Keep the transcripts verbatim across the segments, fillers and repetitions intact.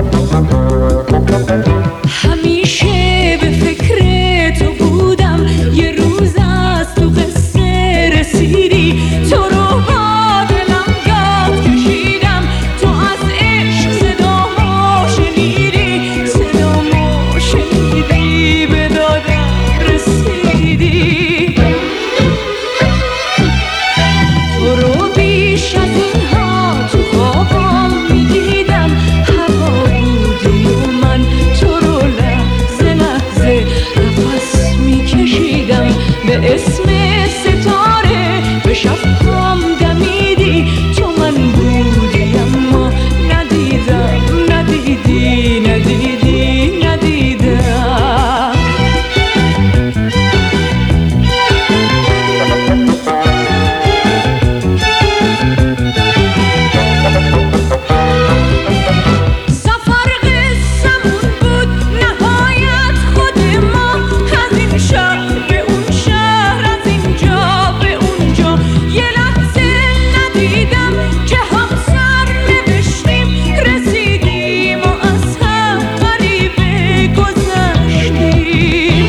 همیشه به فکر تو بودم، یه روز از تو قصه رسیدی، تو رو با دلم یاد کشیدم، تو از عشق صدامو شنیدی، صدامو شنیدی، به دادم رسیدی. تو رو بیش از اینها تو خوابم میدیدم، هوا بودی و من تو رو لحظه لحظه نفس میکشیدم، به اسم ستاره به شب‌هام دمیدی، تو من بودی اما ندیدم، ندیدی، ندیدی، ندیدم. سفر قصه‌مون بود نهایت خود ما، از این شهر به اون شهر، از اینجا به اونجا، یه لحظه ندیدم که همسر نوشتیم، رسیدیم و از هم غریبه گذشتیم.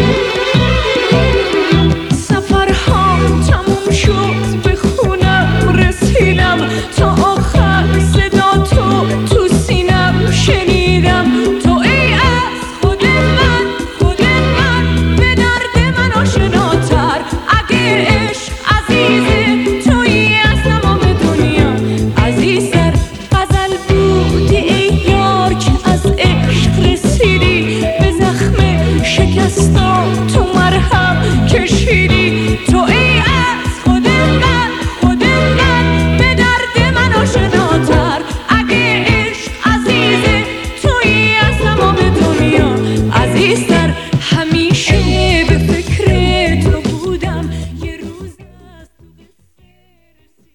سفرهام تموم شد، به خونم رسیدم، تا آخر صدا تو تو سینم شنیدم، تو ای از خود من، خود من، به درد من آشناتر، اگه عشق عزیزه تویی از تمام دنیا عزیزتر. غزل بودی ای یار که از عشق رسیدی، به زخم شکستم تو مرهم کشیدی.